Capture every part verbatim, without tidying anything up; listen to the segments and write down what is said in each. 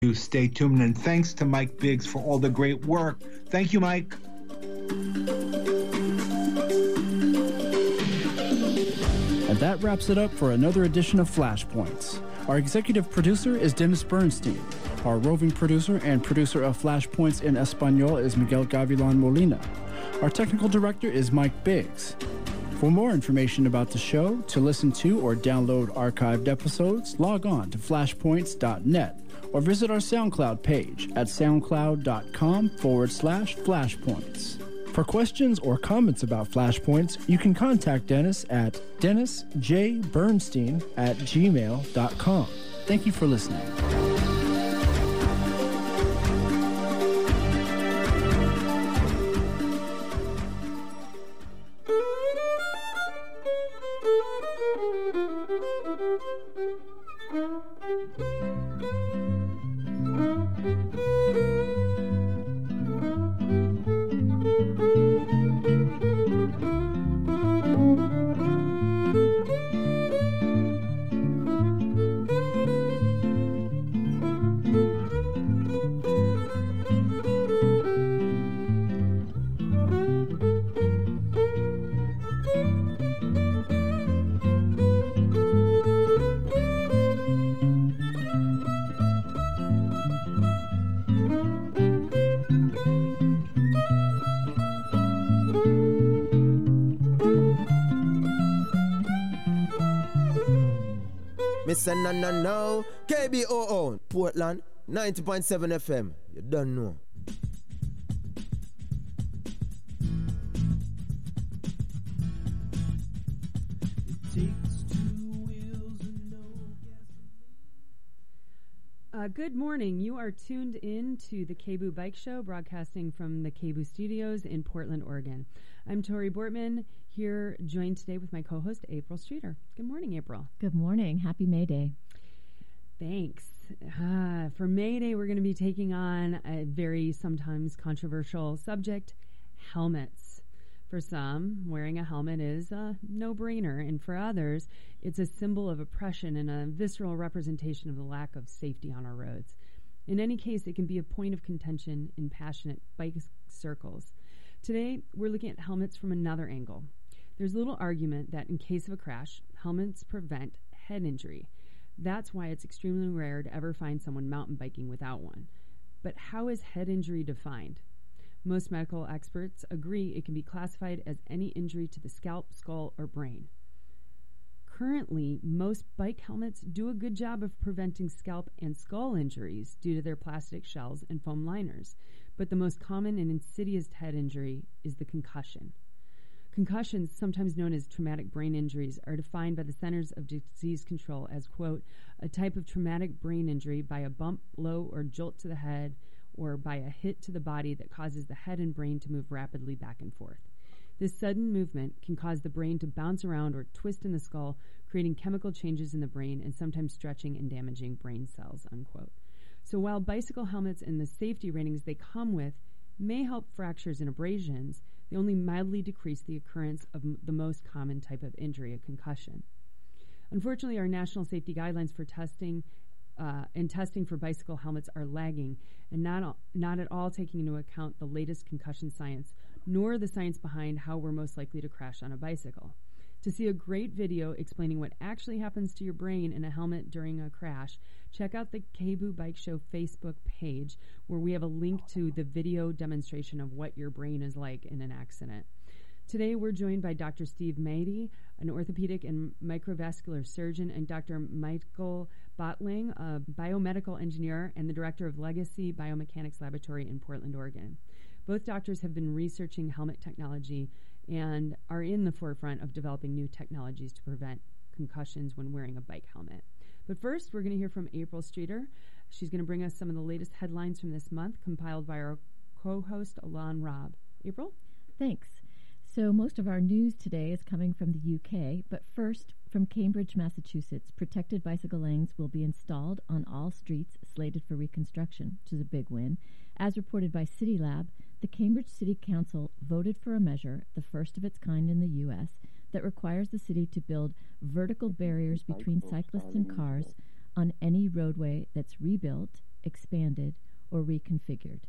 You stay tuned, and thanks to Mike Biggs for all the great work. Thank you, Mike. And that wraps it up for another edition of Flashpoints. Our executive producer is Dennis Bernstein. Our roving producer and producer of Flashpoints in Espanol is Miguel Gavilan Molina. Our technical director is Mike Biggs. For more information about the show, to listen to or download archived episodes, log on to flashpoints dot net or visit our SoundCloud page at soundcloud.com forward slash flashpoints. For questions or comments about Flashpoints, you can contact Dennis at dennis j bernstein at gmail dot com. Thank you for listening. Mister No No No, K B O O, Portland, ninety point seven F M. You don't know. Uh, good morning. You are tuned in to the K B O O Bike Show, broadcasting from the K B O O Studios in Portland, Oregon. I'm Tori Bortman, here joined today with my co-host, April Streeter. Good morning, April. Good morning. Happy May Day. Thanks. Uh, for May Day, we're going to be taking on a very sometimes controversial subject, helmets. For some, wearing a helmet is a no-brainer, and for others, it's a symbol of oppression and a visceral representation of the lack of safety on our roads. In any case, it can be a point of contention in passionate bike circles. Today, we're looking at helmets from another angle. There's little argument that in case of a crash, helmets prevent head injury. That's why it's extremely rare to ever find someone mountain biking without one. But how is head injury defined? Most medical experts agree it can be classified as any injury to the scalp, skull, or brain. Currently, most bike helmets do a good job of preventing scalp and skull injuries due to their plastic shells and foam liners, but the most common and insidious head injury is the concussion. Concussions, sometimes known as traumatic brain injuries, are defined by the Centers of Disease Control as, quote, a type of traumatic brain injury by a bump, blow, or jolt to the head, or by a hit to the body that causes the head and brain to move rapidly back and forth. This sudden movement can cause the brain to bounce around or twist in the skull, creating chemical changes in the brain and sometimes stretching and damaging brain cells, unquote. So while bicycle helmets and the safety ratings they come with may help fractures and abrasions, they only mildly decrease the occurrence of m- the most common type of injury, a concussion. Unfortunately, our national safety guidelines for testing uh, and testing for bicycle helmets are lagging and not, all, not at all taking into account the latest concussion science, nor the science behind how we're most likely to crash on a bicycle. To see a great video explaining what actually happens to your brain in a helmet during a crash, check out the K B O O Bike Show Facebook page, where we have a link to the video demonstration of what your brain is like in an accident. Today, we're joined by Doctor Steve Mady, an orthopedic and microvascular surgeon, and Doctor Michael Bottling, a biomedical engineer and the director of Legacy Biomechanics Laboratory in Portland, Oregon. Both doctors have been researching helmet technology and are in the forefront of developing new technologies to prevent concussions when wearing a bike helmet. But first, we're going to hear from April Streeter. She's going to bring us some of the latest headlines from this month, compiled by our co-host, Alon Robb. April? Thanks. So most of our news today is coming from the U K, but first, from Cambridge, Massachusetts, protected bicycle lanes will be installed on all streets slated for reconstruction, which is a big win. As reported by CityLab, the Cambridge City Council voted for a measure, the first of its kind in the U S, that requires the city to build vertical barriers between cyclists and cars on any roadway that's rebuilt expanded, or reconfigured.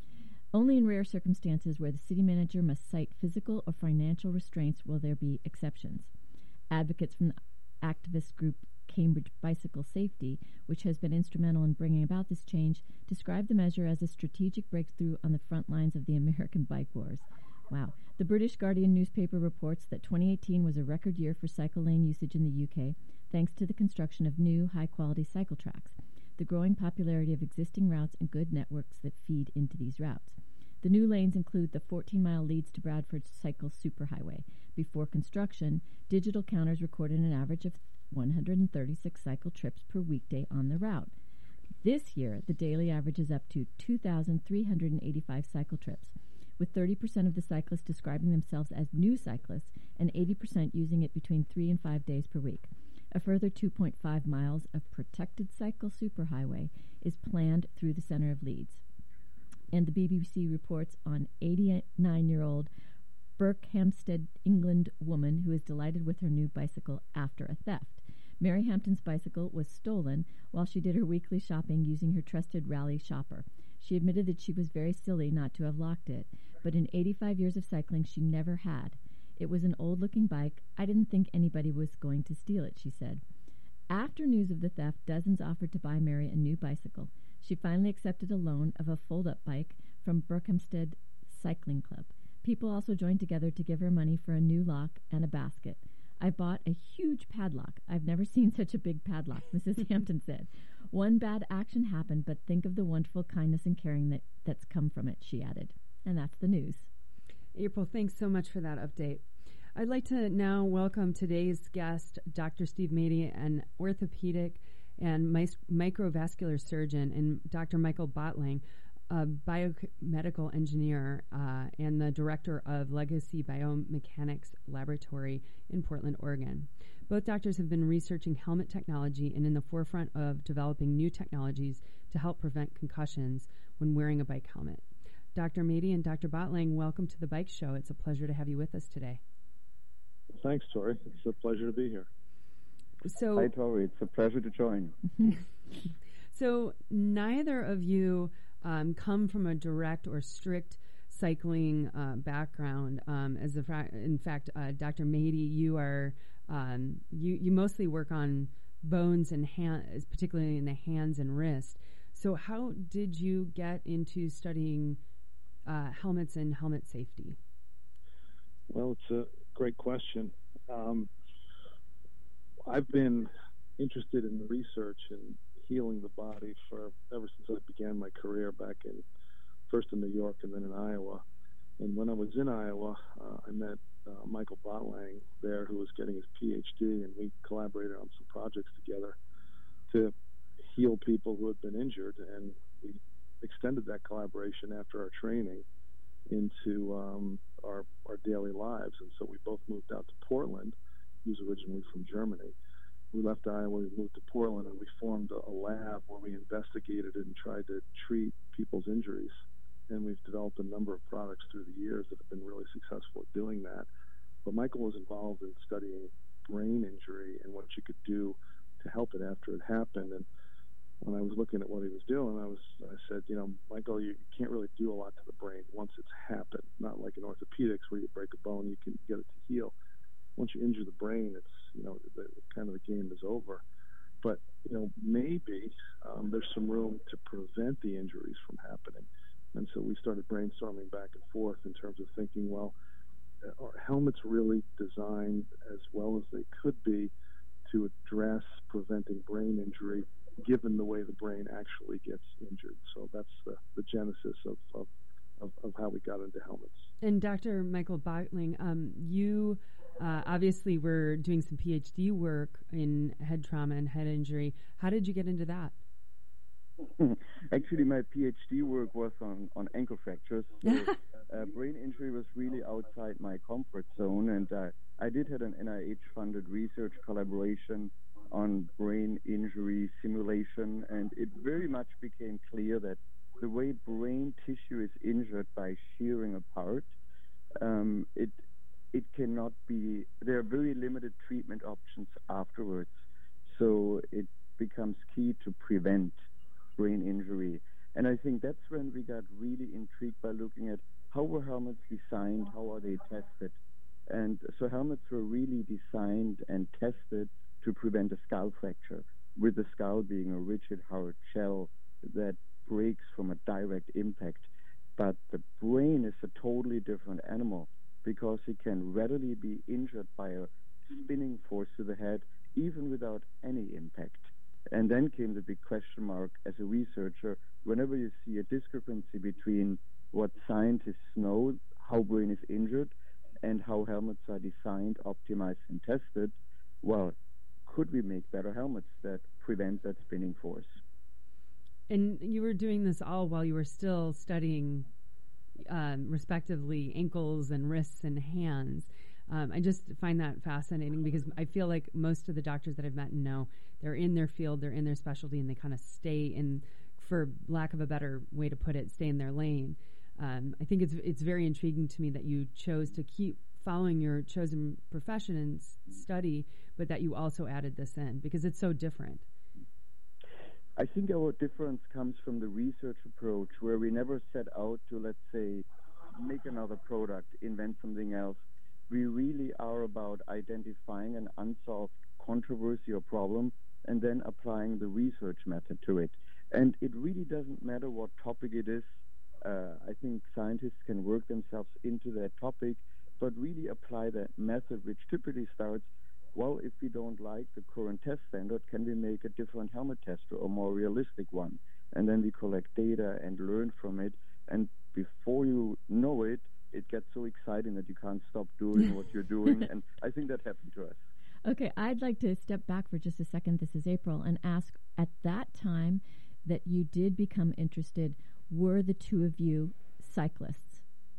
Only in rare circumstances where the city manager must cite physical or financial restraints will there be exceptions. Advocates from the activist group Cambridge Bicycle Safety, which has been instrumental in bringing about this change, described the measure as a strategic breakthrough on the front lines of the American bike wars. Wow. The British Guardian newspaper reports that twenty eighteen was a record year for cycle lane usage in the U K, thanks to the construction of new, high-quality cycle tracks, the growing popularity of existing routes, and good networks that feed into these routes. The new lanes include the fourteen-mile Leeds to Bradford cycle superhighway. Before construction, digital counters recorded an average of one hundred thirty-six cycle trips per weekday on the route. This year, the daily average is up to two thousand three hundred eighty-five cycle trips, with thirty percent of the cyclists describing themselves as new cyclists and eighty percent using it between three and five days per week. A further two point five miles of protected cycle superhighway is planned through the center of Leeds. And the B B C reports on eighty-nine-year-old Berkhamsted, England woman who is delighted with her new bicycle after a theft. Mary Hampton's bicycle was stolen while she did her weekly shopping using her trusted Rally shopper. She admitted that she was very silly not to have locked it, but in eighty-five years of cycling she never had. It was an old-looking bike. I didn't think anybody was going to steal it, she said. After news of the theft, dozens offered to buy Mary a new bicycle. She finally accepted a loan of a fold-up bike from Berkhamsted Cycling Club. People also joined together to give her money for a new lock and a basket. I bought a huge padlock. I've never seen such a big padlock, Missus Hampton said. One bad action happened, but think of the wonderful kindness and caring that, that's come from it, she added. And that's the news. April, thanks so much for that update. I'd like to now welcome today's guest, Doctor Steve Mady, an orthopedic and my, microvascular surgeon, and Doctor Michael Bottling, a biomedical engineer uh, and the director of Legacy Biomechanics Laboratory in Portland, Oregon. Both doctors have been researching helmet technology and in the forefront of developing new technologies to help prevent concussions when wearing a bike helmet. Doctor Mady and Doctor Bottling, welcome to the Bike Show. It's a pleasure to have you with us today. Thanks, Tori. It's a pleasure to be here. So, Hi, Tori. It's a pleasure to join. So neither of you um, come from a direct or strict cycling uh, background. Um, as a fra- in fact, uh, Doctor Mady, you are um, you you mostly work on bones and hands, particularly in the hands and wrist. So how did you get into studying uh, helmets and helmet safety? Well, it's a great question. Um, I've been interested in research and healing the body for ever since I began my career back in first in New York and then in Iowa. And when I was in Iowa, uh, I met uh, Michael Bottling there, who was getting his P H D, and we collaborated on some projects together to heal people who had been injured. And we extended that collaboration after our training into um, our, our daily lives. And so we both moved out to Portland. He was originally from Germany. We left Iowa, we moved to Portland, and we formed a, a lab where we investigated and tried to treat people's injuries. And we've developed a number of products through the years that have been really successful at doing that. But Michael was involved in studying brain injury and what you could do to help it after it happened. And when I was looking at what he was doing, I was I said, you know, Michael, you can't really do a lot to the brain once it's happened. Not like in orthopedics where you break a bone, you can get it to heal. Once you injure the brain, it's, you know, the, kind of the game is over. But, you know, maybe um, there's some room to prevent the injuries from happening. And so we started brainstorming back and forth in terms of thinking, well, are helmets really designed as well as they could be to address preventing brain injury, given the way the brain actually gets injured? So that's the, the genesis of, of, of, of how we got into helmets. And Doctor Michael Bottling, um, you uh, obviously were doing some P H D work in head trauma and head injury. How did you get into that? Actually, my P H D work was on, on ankle fractures. So, uh, brain injury was really outside my comfort zone, and uh, I did have an N I H-funded research collaboration on brain injury simulation, and it very much became clear that the way brain tissue is injured by shearing apart, um, it it cannot be, there are very limited treatment options afterwards. So it becomes key to prevent brain injury And I think that's when we got really intrigued by looking at how were helmets designed, how are they tested. And so helmets were really designed and tested to prevent a skull fracture, with the skull being a rigid, hard shell that breaks from a direct impact. But the brain is a totally different animal because it can readily be injured by a spinning force to the head, even without any impact. And then came the big question mark as a researcher. Whenever you see a discrepancy between what scientists know, how brain is injured, and how helmets are designed, optimized, and tested, well, could we make better helmets that prevent that spinning force? And you were doing this all while you were still studying, um, respectively, ankles and wrists and hands. Um, I just find that fascinating because I feel like most of the doctors that I've met and know, they're in their field, they're in their specialty, and they kind of stay in, for lack of a better way to put it, stay in their lane. Um, I think it's it's very intriguing to me that you chose to keep following your chosen profession and s- study, but that you also added this in because it's so different. I think our difference comes from the research approach, where we never set out to, let's say, make another product, invent something else. We really are about identifying an unsolved controversy or problem and then applying the research method to it. And it really doesn't matter what topic it is. Uh, I think scientists can work themselves into that topic, but really apply that method, which typically starts, well, if we don't like the current test standard, can we make a different helmet tester or more realistic one? And then we collect data and learn from it. And before you know it, it gets so exciting that you can't stop doing what you're doing. And I think that happened to us. Okay, I'd like to step back for just a second. This is April, and ask, at that time that you did become interested, were the two of you cyclists?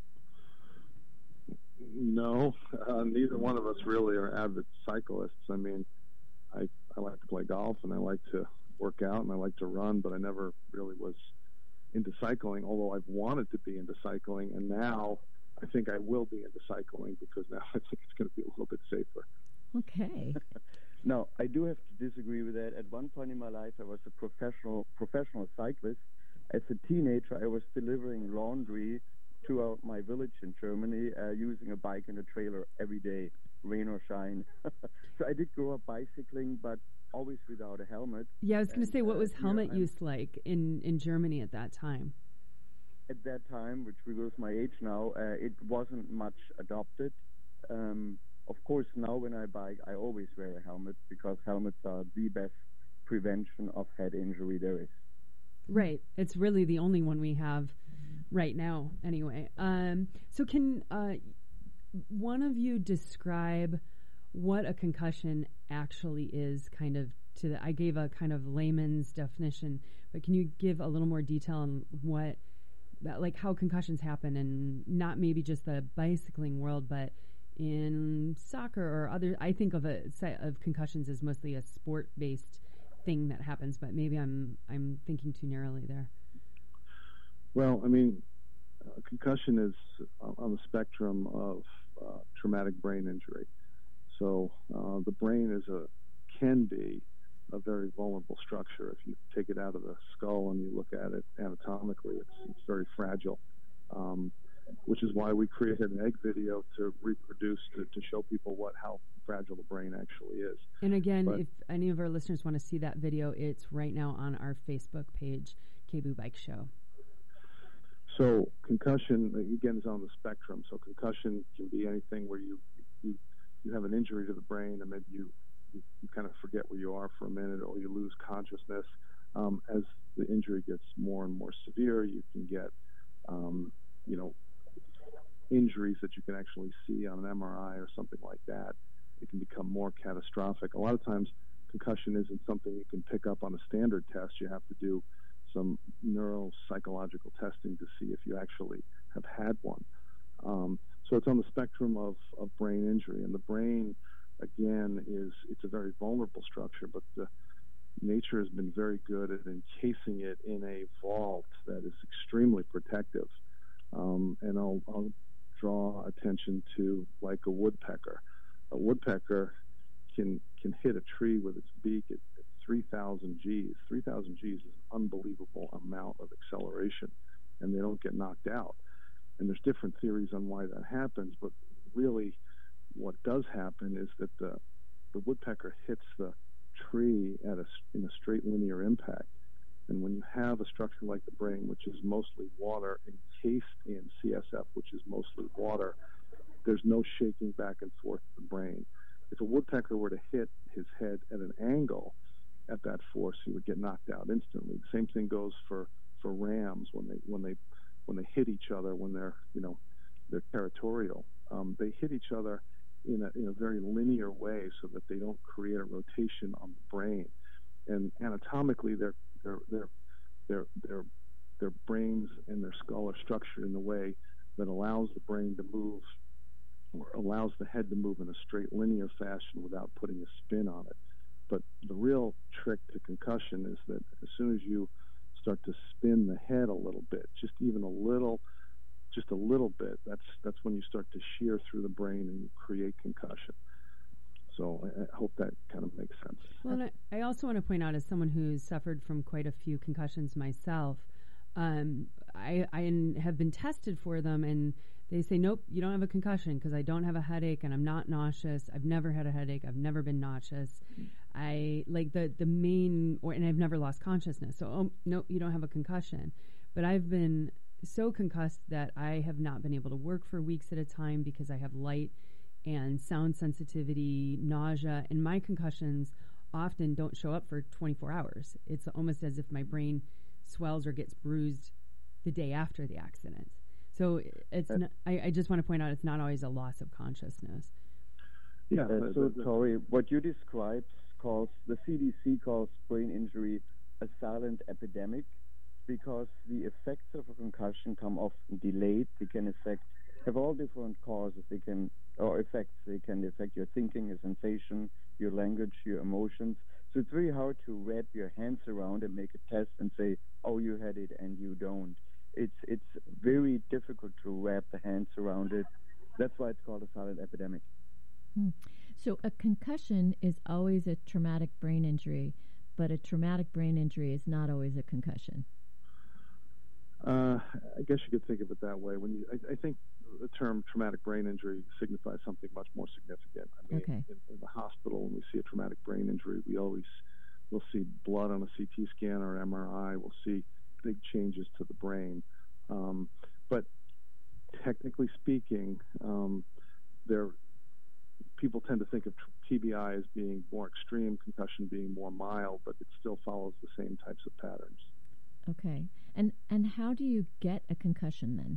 No, uh, neither one of us really are avid cyclists. I mean, I, I like to play golf and I like to work out and I like to run, but I never really was into cycling, although I've wanted to be into cycling, and now I think I will be into cycling because now I think it's going to be a little bit safer. Okay. No, I do have to disagree with that. At one point in my life, I was a professional professional cyclist. As a teenager, I was delivering laundry throughout my village in Germany uh, using a bike and a trailer every day, rain or shine. So I did grow up bicycling, but always without a helmet. Yeah, I was going to say, what uh, was helmet here use like in, in Germany at that time? At that time, which reveals my age now, uh, it wasn't much adopted. Um, of course, now when I bike, I always wear a helmet because helmets are the best prevention of head injury there is. Right. It's really the only one we have right now, anyway. Um, so can uh, one of you describe what a concussion actually is, kind of to the, I gave a kind of layman's definition, but can you give a little more detail on what, like how concussions happen, and not maybe just the bicycling world, but in soccer or other, I think of a of concussions as mostly a sport-based thing that happens, but maybe I'm I'm thinking too narrowly there. Well, I mean, uh, concussion is on the spectrum of uh, traumatic brain injury. So uh, the brain is a can be a very vulnerable structure. If you take it out of the skull and you look at it anatomically, it's, it's very fragile, um, which is why we created an egg video to reproduce, to, to show people what how fragile the brain actually is. And again, but, if any of our listeners want to see that video, it's right now on our Facebook page, K B O O Bike Show. So concussion, again, is on the spectrum. So concussion can be anything where you you, you have an injury to the brain and maybe you, you, you kind of forget where you are for a minute, or you lose consciousness. Um, as the injury gets more and more severe, you can get, um, you know, injuries that you can actually see on an M R I or something like that. It can become more catastrophic. A lot of times, concussion isn't something you can pick up on a standard test. You have to do some neuropsychological testing to see if you actually have had one. Um, so it's on the spectrum of, of brain injury. And the brain, again, is it's a very vulnerable structure, but the nature has been very good at encasing it in a vault that is extremely protective. Um, and I'll, I'll draw attention to like a woodpecker. A woodpecker can can hit a tree with its beak at, at three thousand G's. three thousand G's is an unbelievable amount of acceleration. acceleration, and they don't get knocked out. And there's different theories on why that happens, but really what does happen is that the the woodpecker hits the tree at a, in a straight linear impact. And when you have a structure like the brain, which is mostly water, encased in C S F, which is mostly water, there's no shaking back and forth of the brain. If a woodpecker were to hit his head at an angle at that force, he would get knocked out instantly. The same thing goes for, for rams when they when they when they hit each other when they're you know they're territorial. Um, they hit each other in a in a very linear way so that they don't create a rotation on the brain. And anatomically, their their their their their their brains and their skull are structured in a way that allows the brain to move, or allows the head to move in a straight linear fashion without putting a spin on it. But the real trick to concussion is that as soon as you start to spin the head a little bit, just even a little, just a little bit, that's that's when you start to shear through the brain and you create concussion. So I, I hope that kind of makes sense. Well, and I, I also want to point out, as someone who's suffered from quite a few concussions myself, um, I, I have been tested for them, and they say, nope, you don't have a concussion because I don't have a headache and I'm not nauseous. I've never had a headache. I've never been nauseous. I like the, the main, or, and I've never lost consciousness. So, oh, nope, you don't have a concussion. But I've been so concussed that I have not been able to work for weeks at a time because I have light and sound sensitivity, nausea, and my concussions often don't show up for twenty-four hours. It's almost as if my brain swells or gets bruised the day after the accident. So it's uh, not, I, I just want to point out it's not always a loss of consciousness. Yeah, uh, so Tori, what you described calls, the C D C calls brain injury a silent epidemic because the effects of a concussion come often delayed. They can affect, have all different causes. They can, or effects. They can affect your thinking, your sensation, your language, your emotions. So it's very hard to wrap your hands around and make a test and say, oh, you had it and you don't. It's it's very difficult to wrap the hands around it. That's why it's called a silent epidemic. Hmm. So a concussion is always a traumatic brain injury, but a traumatic brain injury is not always a concussion. Uh, I guess you could think of it that way. When you, I, I think the term traumatic brain injury signifies something much more significant. I mean, okay. in, in the hospital, when we see a traumatic brain injury, we always will see blood on a C T scan or M R I. We'll see big changes to the brain. Um, but technically speaking, um, there people tend to think of T B I as being more extreme, concussion being more mild, but it still follows the same types of patterns. Okay. And and how do you get a concussion then?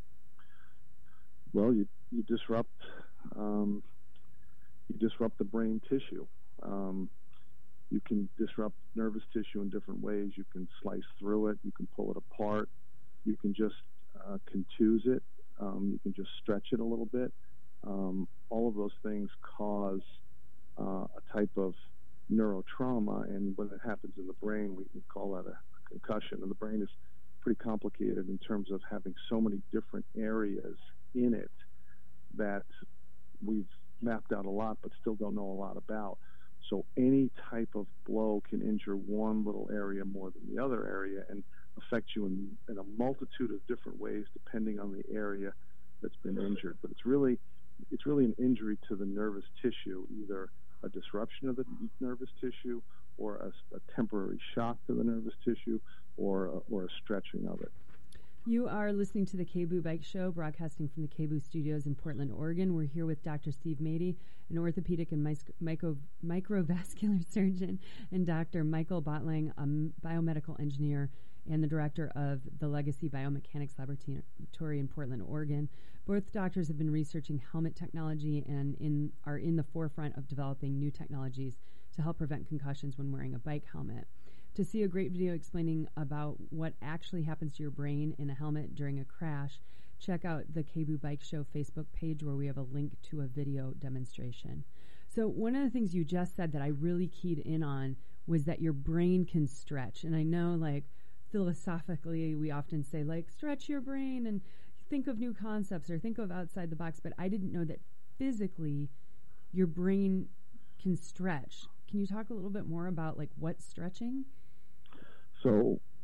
Well, you you disrupt um, you disrupt the brain tissue. Um, you can disrupt nervous tissue in different ways. You can slice through it. You can pull it apart. You can just uh, contuse it. Um, you can just stretch it a little bit. Um, all of those things cause uh, a type of neurotrauma, and when it happens in the brain, we, we call that a concussion. And the brain is pretty complicated in terms of having so many different areas in it that we've mapped out a lot but still don't know a lot about. So any type of blow can injure one little area more than the other area and affect you in, in a multitude of different ways depending on the area that's been injured. But it's really it's really an injury to the nervous tissue, either a disruption of the nervous tissue or a, a temporary shock to the nervous tissue or a, or a stretching of it. You are listening to the K B O O Bike Show, broadcasting from the K B O O Studios in Portland, Oregon. We're here with Doctor Steve Mady, an orthopedic and micro, microvascular surgeon, and Doctor Michael Bottling, a biomedical engineer and the director of the Legacy Biomechanics Laboratory in Portland, Oregon. Both doctors have been researching helmet technology and in, are in the forefront of developing new technologies to help prevent concussions when wearing a bike helmet. To see a great video explaining about what actually happens to your brain in a helmet during a crash, check out the K B O O Bike Show Facebook page where we have a link to a video demonstration. So one of the things you just said that I really keyed in on was that your brain can stretch. And I know, like, philosophically we often say, like, stretch your brain and think of new concepts or think of outside the box, but I didn't know that physically your brain can stretch. Can you talk a little bit more about, like, what's stretching? So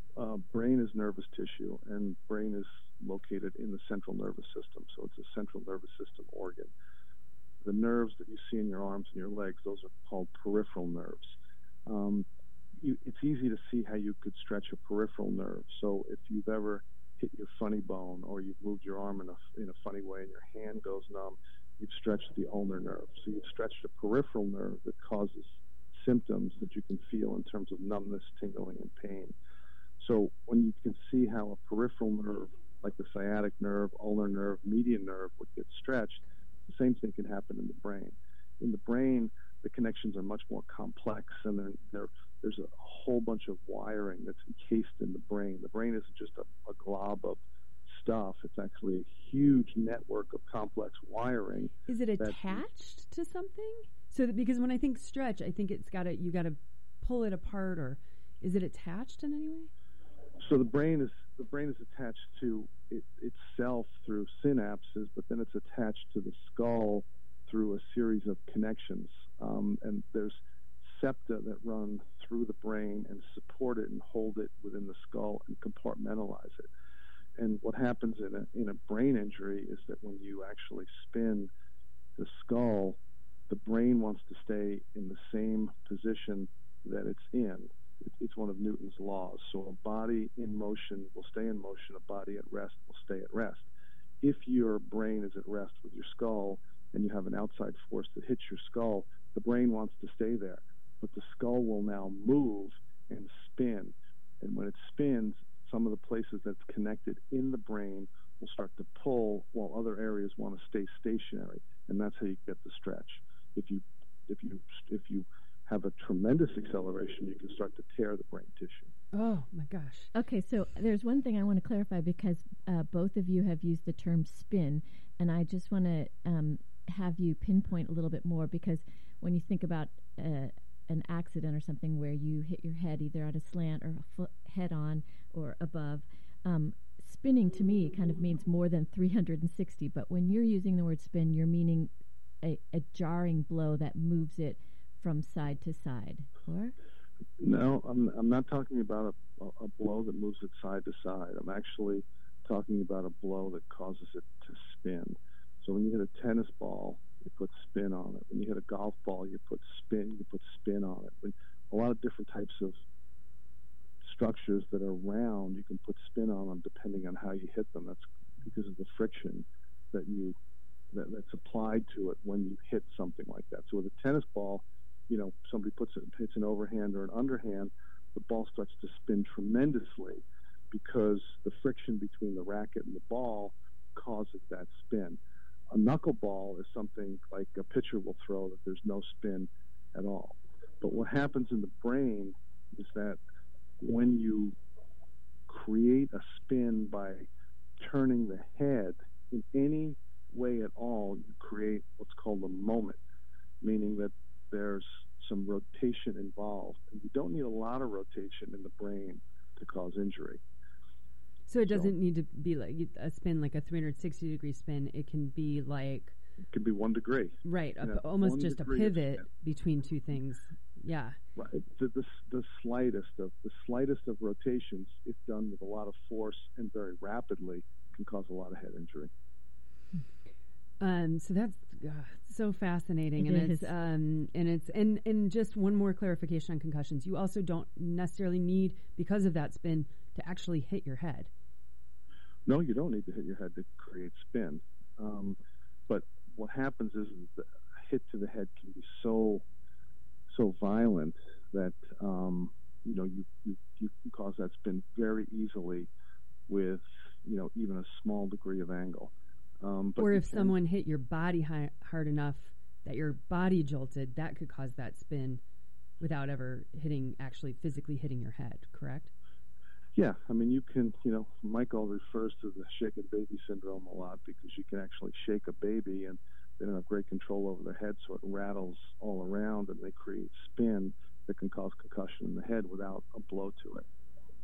uh, brain is nervous tissue, and brain is located in the central nervous system, so it's a central nervous system organ. The nerves that you see in your arms and your legs, those are called peripheral nerves. Um, you, it's easy to see how you could stretch a peripheral nerve. So if you've ever hit your funny bone, or you've moved your arm in a, in a funny way and your hand goes numb, you've stretched the ulnar nerve. So you've stretched a peripheral nerve that causes symptoms that you can feel in terms of numbness, tingling, and pain. So when you can see how a peripheral nerve, like the sciatic nerve, ulnar nerve, median nerve, would get stretched, the same thing can happen in the brain. In the brain, the connections are much more complex, and there, there, there's a whole bunch of wiring that's encased in the brain. The brain isn't just a, a glob of stuff. It's actually a huge network of complex wiring. Is it attached to something? So that, because when I think stretch, I think it's got to, you got to pull it apart, or is it attached in any way? So the brain is the brain is attached to it, itself through synapses, but then it's attached to the skull through a series of connections. Um, and there's septa that run through the brain and support it and hold it within the skull and compartmentalize it. And what happens in a in a brain injury is that when you actually spin the skull, the brain wants to stay in the same position that it's in. It's one of Newton's laws. So a body in motion will stay in motion. A body at rest will stay at rest. If your brain is at rest with your skull and you have an outside force that hits your skull, the brain wants to stay there. But the skull will now move and spin. And when it spins, some of the places that's connected in the brain will start to pull while other areas want to stay stationary. And that's how you get the stretch. If you, if you, if you, have a tremendous acceleration, you can start to tear the brain tissue. Oh, my gosh. Okay, so there's one thing I want to clarify, because uh, both of you have used the term spin, and I just want to um, have you pinpoint a little bit more, because when you think about uh, an accident or something where you hit your head either at a slant or a foot head on or above, um, spinning to me kind of means more than three hundred sixty, but when you're using the word spin, you're meaning a, a jarring blow that moves it from side to side, or? No, I'm I'm not talking about a, a blow that moves it side to side. I'm actually talking about a blow that causes it to spin. So when you hit a tennis ball, you put spin on it. When you hit a golf ball, you put spin. You put spin on it. When a lot of different types of structures that are round, you can put spin on them depending on how you hit them. That's because of the friction that you that, that's applied to it when you hit something like that. So with a tennis ball, you know, somebody puts it, hits an overhand or an underhand, the ball starts to spin tremendously because the friction between the racket and the ball causes that spin. A knuckleball is something like a pitcher will throw that there's no spin at all. But what happens in the brain is that when you create a spin by turning the head in any way at all, you create what's called a moment, meaning that there's some rotation involved. And you don't need a lot of rotation in the brain to cause injury. So it doesn't so, need to be like a spin, like a three hundred sixty degree spin. It can be like... It can be one degree. Right, a, almost just a pivot between two things. Yeah. Right. The, the, the slightest of the slightest of rotations, if done with a lot of force and very rapidly, can cause a lot of head injury. Um, so that's uh, so fascinating, it and is. it's um, and it's and and just one more clarification on concussions. You also don't necessarily need, because of that spin, to actually hit your head. No, you don't need to hit your head to create spin. Um, but what happens is the hit to the head can be so so violent that um, you know you, you you can cause that spin very easily with you know even a small degree of angle. Um, but or if someone hit your body high, hard enough that your body jolted, that could cause that spin without ever hitting, actually physically hitting your head, correct? Yeah, I mean, you can, you know, Michael refers to the shaken baby syndrome a lot because you can actually shake a baby and they don't have great control over their head, so it rattles all around and they create spin that can cause concussion in the head without a blow to it.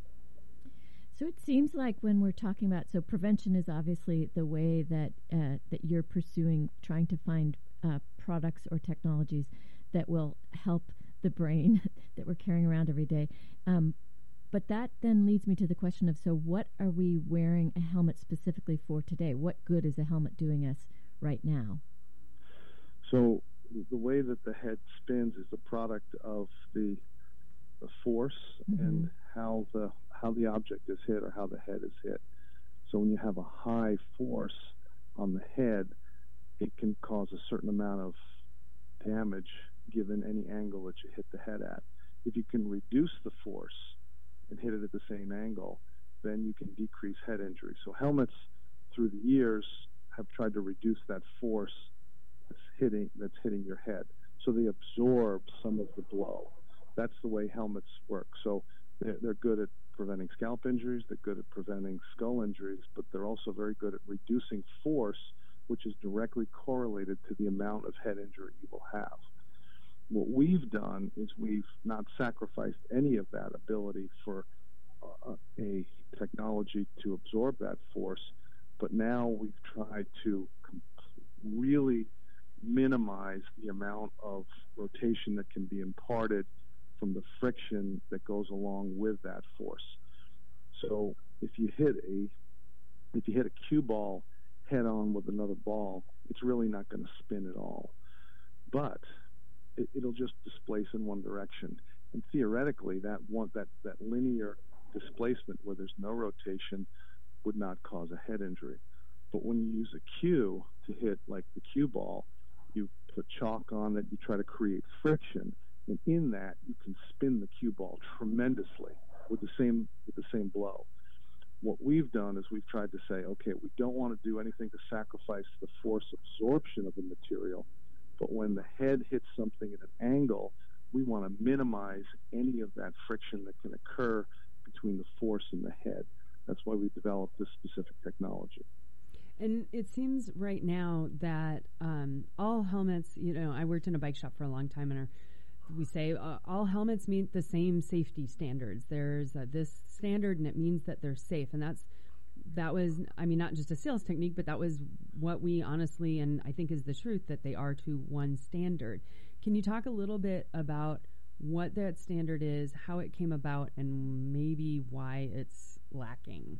So it seems like when we're talking about, so prevention is obviously the way that uh, that you're pursuing, trying to find uh, products or technologies that will help the brain that we're carrying around every day. Um, But that then leads me to the question of, so what are we wearing a helmet specifically for today? What good is a helmet doing us right now? So the way that the head spins is the product of the, the force mm-hmm. and how the how the object is hit or how the head is hit. So when you have a high force on the head, it can cause a certain amount of damage given any angle that you hit the head at. If you can reduce the force and hit it at the same angle, then you can decrease head injury. So helmets through the years have tried to reduce that force that's hitting that's hitting your head. So they absorb some of the blow. That's the way helmets work. So they're, they're good at preventing scalp injuries, they're good at preventing skull injuries, but they're also very good at reducing force, which is directly correlated to the amount of head injury you will have. What we've done is we've not sacrificed any of that ability for uh, a technology to absorb that force, but now we've tried to really minimize the amount of rotation that can be imparted from the friction that goes along with that force. So if you hit a if you hit a cue ball head on with another ball, it's really not going to spin at all. But it, it'll just displace in one direction. And theoretically, that one that, that linear displacement where there's no rotation would not cause a head injury. But when you use a cue to hit like the cue ball, you put chalk on it, you try to create friction, and in that you can spin the cue ball tremendously with the same with the same blow. What we've done is we've tried to say, okay, we don't want to do anything to sacrifice the force absorption of the material, but when the head hits something at an angle, we want to minimize any of that friction that can occur between the force and the head. That's why we developed this specific technology. And it seems right now that um, all helmets, you know, I worked in a bike shop for a long time, and our, we say uh, all helmets meet the same safety standards. There's uh, this standard, and it means that they're safe. And that's that was, I mean, not just a sales technique, but that was what we honestly, and I think is the truth, that they are to one standard. Can you talk a little bit about what that standard is, how it came about, and maybe why it's lacking?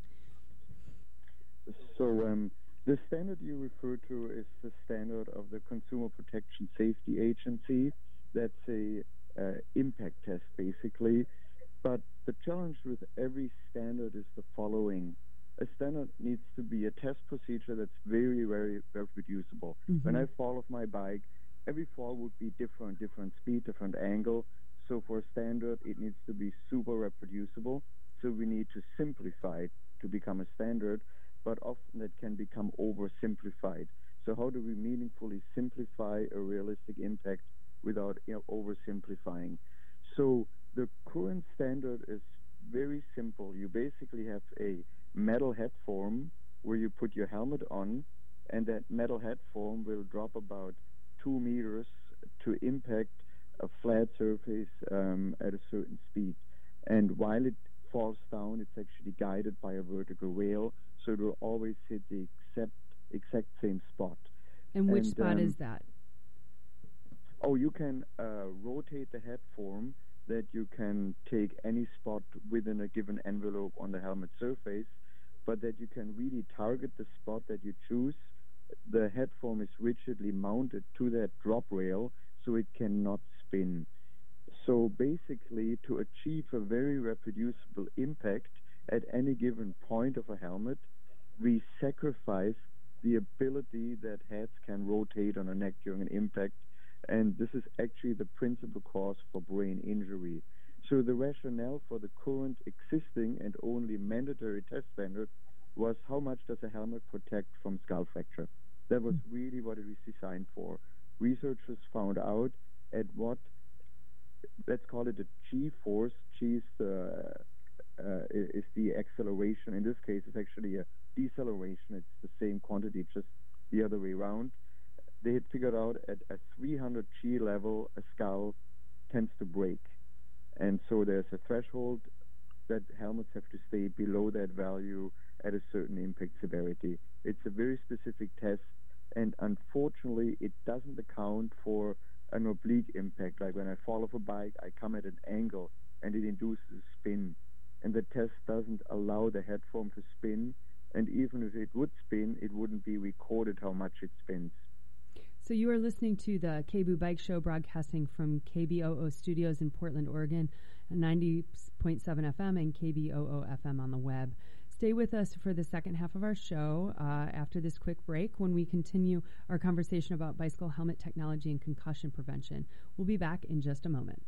So um, the standard you refer to is the standard of the Consumer Protection Safety Agency. That's a uh, impact test, basically. But the challenge with every standard is the following. A standard needs to be a test procedure that's very, very reproducible. Mm-hmm. When I fall off my bike, every fall would be different, different speed, different angle. So for a standard, it needs to be super reproducible. So we need to simplify it to become a standard, but often it can become oversimplified. So how do we meaningfully simplify a realistic impact without, you know, oversimplifying? So the current standard is very simple. You basically have a metal head form where you put your helmet on, and that metal head form will drop about two meters to impact a flat surface um, at a certain speed. And while it falls down, it's actually guided by a vertical rail, so it will always hit the exact, exact same spot. And which and, spot um, is that? Oh, you can uh, rotate the head form, that you can take any spot within a given envelope on the helmet surface, but that you can really target the spot that you choose. The head form is rigidly mounted to that drop rail, so it cannot spin. So basically, to achieve a very reproducible impact at any given point of a helmet, we sacrifice the ability that heads can rotate on a neck during an impact, and this is actually the principal cause for brain injury. So the rationale for the current existing and only mandatory test standard was how much does a helmet protect from skull fracture. That was really what it was designed for. Researchers found out at what, let's call it a G-force. G is the, uh, is the acceleration. In this case, it's actually a deceleration. It's the same quantity, just the other way around. They had figured out at a three hundred G level, a skull tends to break. And so there's a threshold that helmets have to stay below that value at a certain impact severity. It's a very specific test, and unfortunately, it doesn't account for an oblique impact. Like when I fall off a bike, I come at an angle, and it induces a spin. and the test doesn't allow the head form to spin. And even if it would spin, it wouldn't be recorded how much it spins. So you are listening to the K B O O Bike Show, broadcasting from K B O O Studios in Portland, Oregon, at ninety point seven F M and K B O O F M on the web. Stay with us for the second half of our show uh, after this quick break, when we continue our conversation about bicycle helmet technology and concussion prevention. We'll be back in just a moment.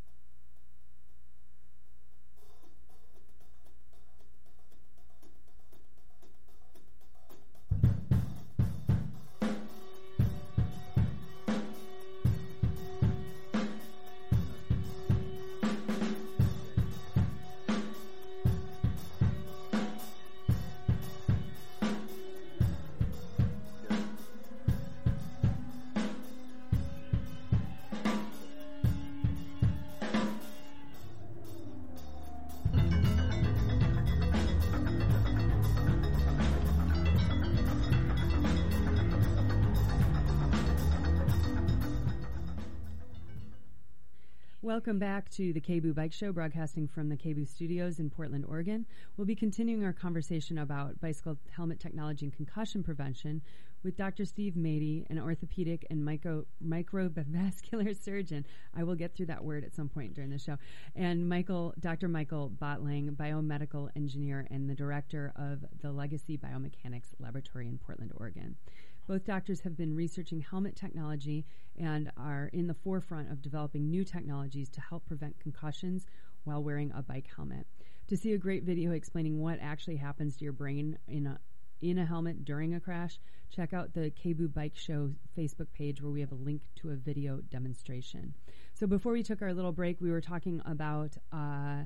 Welcome back to the K B O O Bike Show, broadcasting from the K B O O Studios in Portland, Oregon. We'll be continuing our conversation about bicycle helmet technology and concussion prevention with Doctor Steve Mady, an orthopedic and micro, microvascular surgeon. I will get through that word at some point during the show. And Michael, Doctor Michael Bottlang, biomedical engineer and the director of the Legacy Biomechanics Laboratory in Portland, Oregon. Both doctors have been researching helmet technology and are in the forefront of developing new technologies to help prevent concussions while wearing a bike helmet. To see a great video explaining what actually happens to your brain in a in a helmet during a crash, check out the K B O O Bike Show Facebook page, where we have a link to a video demonstration. So before we took our little break, we were talking about uh,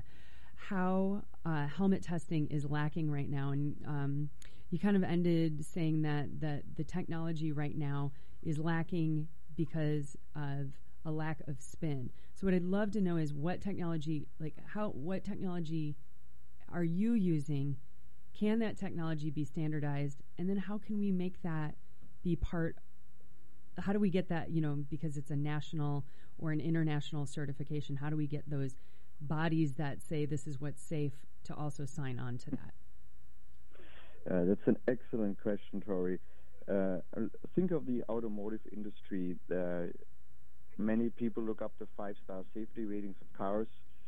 how uh, helmet testing is lacking right now, and um, you kind of ended saying that, that the technology right now is lacking because of a lack of spin. So what I'd love to know is what technology, like how, what technology are you using? Can that technology be standardized? And then how can we make that be part, how do we get that, you know, because it's a national or an international certification, how do we get those bodies that say this is what's safe to also sign on to that? Uh, that's an excellent question, Tori. Uh, think of the automotive industry. Uh, many people look up the five-star safety ratings of cars.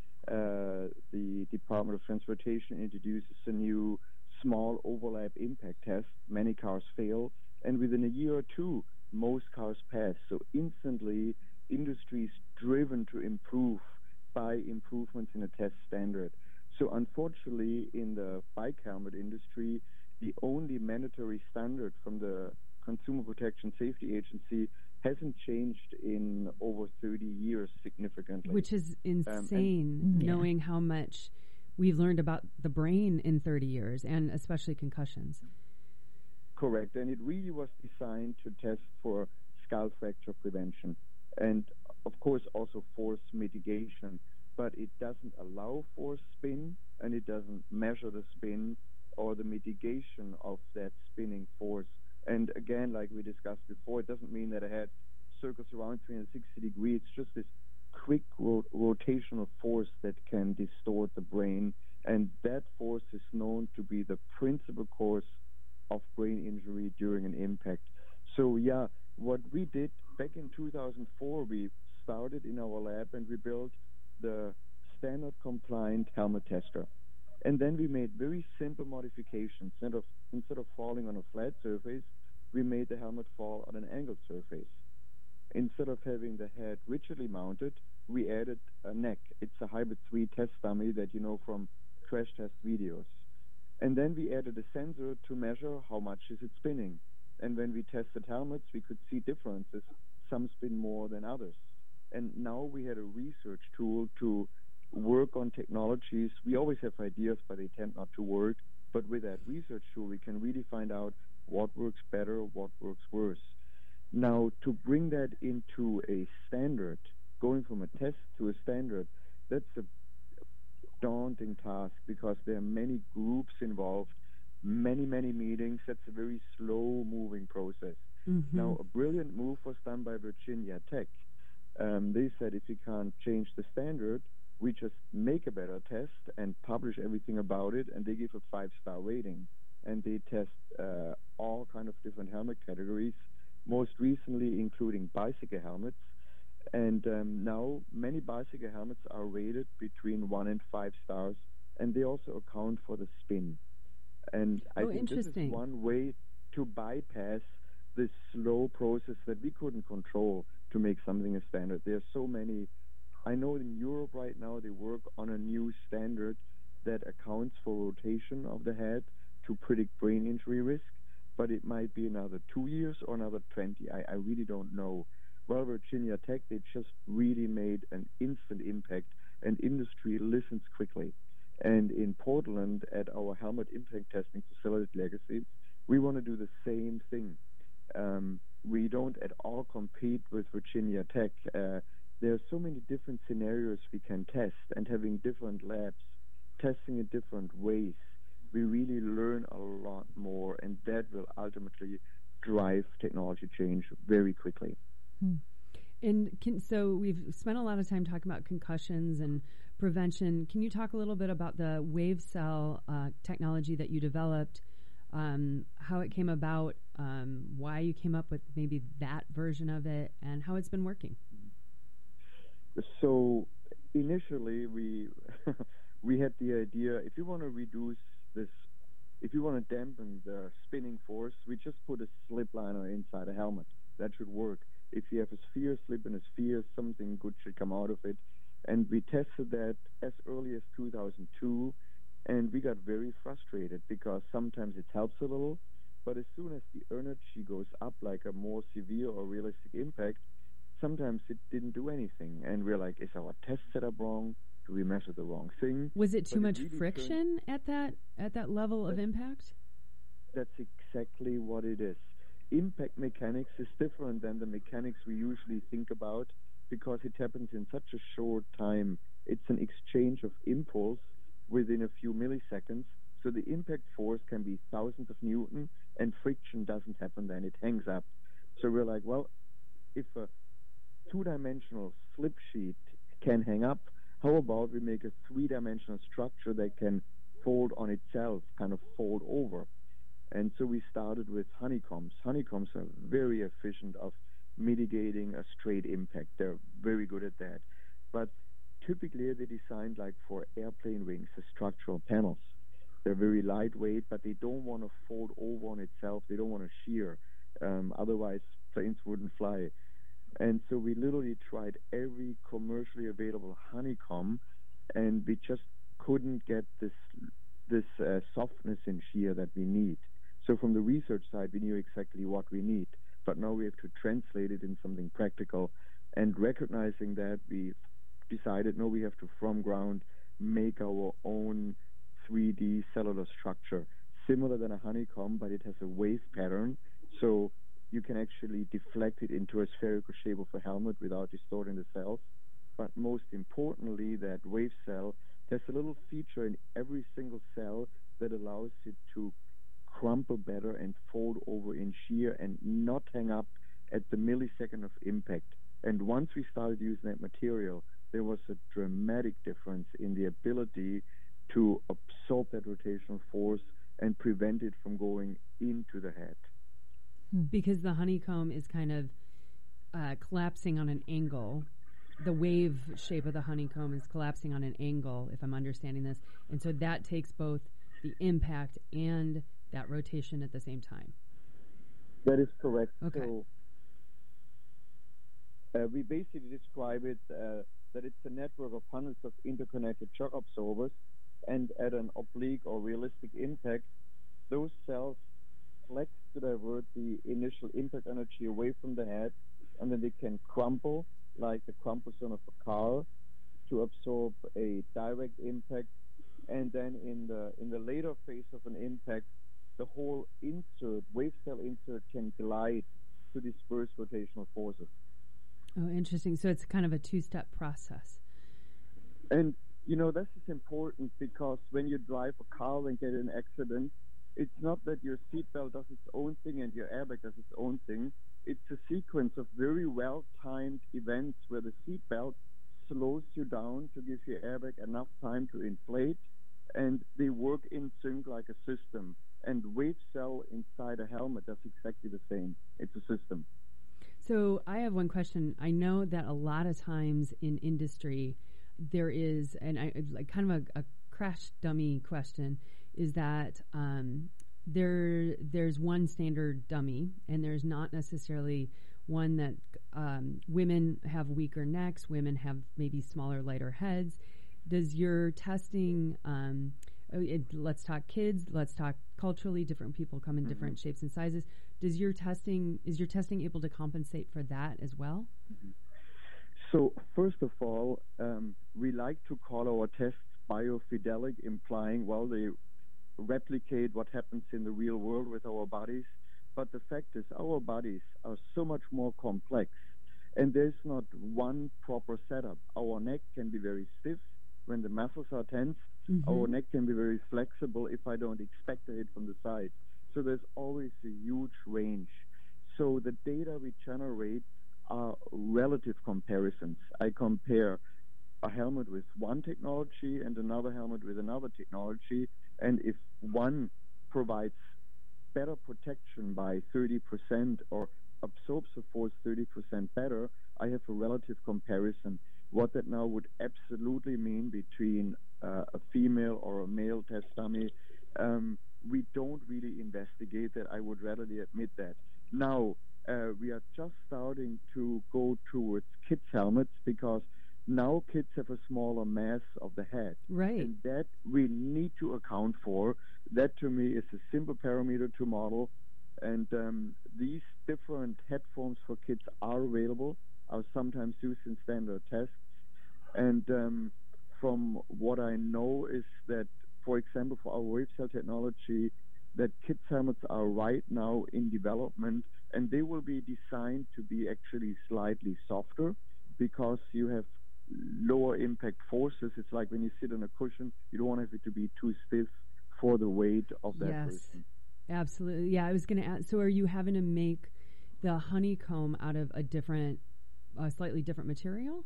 Uh, the Department of Transportation introduces a new small overlap impact test. Many cars fail, and within a year or two, most cars pass. So instantly, industry is driven to improve by improvements in a test standard. So unfortunately, in the bike helmet industry, the only mandatory standard from the Consumer Protection Safety Agency hasn't changed in over thirty years significantly. Which is insane, um, knowing yeah. how much we've learned about the brain in thirty years, and especially concussions. Correct, and it really was designed to test for skull fracture prevention and, of course, also force mitigation. But it doesn't allow force spin, and it doesn't measure the spin or the mitigation of that spinning force. And again, like we discussed before, it doesn't mean that a head circles around three hundred sixty degrees. It's just this quick ro- rotational force that can distort the brain, and that force is known to be the principal cause of brain injury during an impact. So yeah, what we did back in two thousand four, we started in our lab and we built the standard compliant helmet tester. And then we made very simple modifications. Instead of, instead of falling on a flat surface, we made the helmet fall on an angled surface. Instead of having the head rigidly mounted, we added a neck. It's a Hybrid three test dummy that you know from crash test videos. And then we added a sensor to measure how much is it spinning. And when we tested helmets, we could see differences. Some spin more than others. And now we had a research tool to work on technologies. We always have ideas, but they tend not to work. But with that research tool, we can really find out what works better, what works worse. Now, to bring that into a standard, going from a test to a standard, that's a daunting task because there are many groups involved, many, many meetings. That's a very slow-moving process. Mm-hmm. Now, a brilliant move was done by Virginia Tech. Um, they said if you can't change the standard, we just make a better test and publish everything about it, and they give a five-star rating. And they test uh, all kind of different helmet categories, most recently including bicycle helmets. And um, now many bicycle helmets are rated between one and five stars, and they also account for the spin. And I oh, think this is one way to bypass this slow process that we couldn't control to make something a standard. There are so many. I know in Europe right now they work on a new standard that accounts for rotation of the head to predict brain injury risk, but it might be another two years or another twenty. I, I really don't know. Well, Virginia Tech, they just really made an instant impact, and industry listens quickly. And in Portland, at our helmet impact testing facility Legacy, we want to do the same thing. Um, we don't at all compete with Virginia Tech. Uh, there are so many different scenarios we can test, and having different labs, testing in different ways, we really learn a lot more, and that will ultimately drive technology change very quickly. Hmm. And can, so we've spent a lot of time talking about concussions and prevention. Can you talk a little bit about the WaveCell uh, technology that you developed, um, how it came about, um, why you came up with maybe that version of it, and how it's been working? So initially we we had the idea, if you want to reduce this, if you want to dampen the spinning force, we just put a slip liner inside a helmet. That should work. If you have a sphere, slip in a sphere, something good should come out of it. And we tested that as early as two thousand two, and we got very frustrated because sometimes it helps a little, but as soon as the energy goes up, like a more severe or realistic impact, sometimes it didn't do anything. And we're like, is our test setup wrong? Do we measure the wrong thing? Was it too but much it really friction at that at that level of impact? That's exactly what it is. Impact mechanics is different than the mechanics we usually think about because it happens in such a short time. It's an exchange of impulse within a few milliseconds. So the impact force can be thousands of newton, and friction doesn't happen then. It hangs up. So we're like, well, if a two-dimensional slip sheet can hang up, how about we make a three-dimensional structure that can fold on itself, kind of fold over? And so we started with honeycombs. Honeycombs are very efficient of mitigating a straight impact. They're very good at that. But typically they're designed like for airplane wings, the structural panels. They're very lightweight, but they don't want to fold over on itself. They don't want to shear. Um, otherwise, planes wouldn't fly. And so we literally tried every commercially available honeycomb, and we just couldn't get this this uh, softness and shear that we need. So from the research side, we knew exactly what we need. But now we have to translate it in something practical. And recognizing that, we decided, no, we have to, from ground, make our own three D cellular structure, similar than a honeycomb, but it has a wave pattern. So you can actually deflect it into a spherical shape of a helmet without distorting the cells. But most importantly, that wave cell, there's a little feature in every single cell that allows it to crumple better and fold over in shear and not hang up at the millisecond of impact. And once we started using that material, there was a dramatic difference in the ability to absorb that rotational force and prevent it from going into the head. Because the honeycomb is kind of uh, collapsing on an angle. The wave shape of the honeycomb is collapsing on an angle, if I'm understanding this. And so that takes both the impact and that rotation at the same time. That is correct. Okay. So uh, we basically describe it uh, that it's a network of hundreds of interconnected shock absorbers, and at an oblique or realistic impact, those cells flex to divert the initial impact energy away from the head, and then they can crumple like the crumple zone of a car to absorb a direct impact, and then in the in the later phase of an impact, the whole insert, wave cell insert, can glide to disperse rotational forces. Oh, interesting. So it's kind of a two-step process. And, you know, this is important because when you drive a car and get in an accident, it's not that your seatbelt does its own thing and your airbag does its own thing. It's a sequence of very well-timed events where the seatbelt slows you down to give your airbag enough time to inflate, and they work in sync like a system. And WaveCell inside a helmet does exactly the same. It's a system. So I have one question. I know that a lot of times in industry there is, and I like kind of a, a crash dummy question, is that um, there there's one standard dummy, and there's not necessarily one that um, women have weaker necks, women have maybe smaller, lighter heads. Does your testing, um, it, let's talk kids, let's talk culturally, different people come in mm-hmm. different shapes and sizes. Does your testing, is your testing able to compensate for that as well? Mm-hmm. So first of all, um, we like to call our tests biofidelic, implying, well, they replicate what happens in the real world with our bodies. But the fact is, our bodies are so much more complex, and there's not one proper setup. Our neck can be very stiff when the muscles are tense. Mm-hmm. Our neck can be very flexible if I don't expect a hit from the side. So there's always a huge range. So the data we generate are relative comparisons. I compare a helmet with one technology and another helmet with another technology, and if one provides better protection by thirty percent or absorbs the force thirty percent better, I have a relative comparison. What that now would absolutely mean between uh, a female or a male test dummy, um, we don't really investigate that. I would readily admit that. Now, uh, we are just starting to go towards kids' helmets because now kids have a smaller mass of the head. Right. And that we need to account for. That, to me, is a simple parameter to model. And um, these different head forms for kids are available, are sometimes used in standard tests. And um, from what I know is that, for example, for our WaveCell technology, that kids' helmets are right now in development, and they will be designed to be actually slightly softer because you have lower impact forces. It's like when you sit on a cushion, you don't want it to be too stiff for the weight of that yes, person. Absolutely. Yeah, I was going to ask, so are you having to make the honeycomb out of a different, a slightly different material?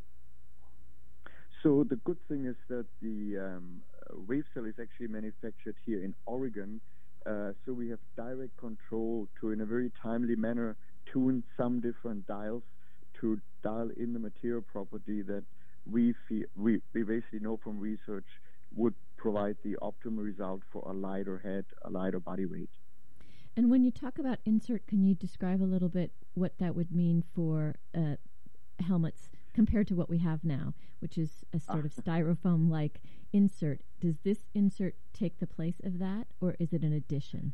So the good thing is that the um, WaveCell is actually manufactured here in Oregon, uh, so we have direct control to, in a very timely manner, tune some different dials to dial in the material property that we feel, we, we basically know from research would provide the optimal result for a lighter head, a lighter body weight. And when you talk about insert, can you describe a little bit what that would mean for uh, helmets compared to what we have now, which is a sort of styrofoam-like insert? Does this insert take the place of that, or is it an addition?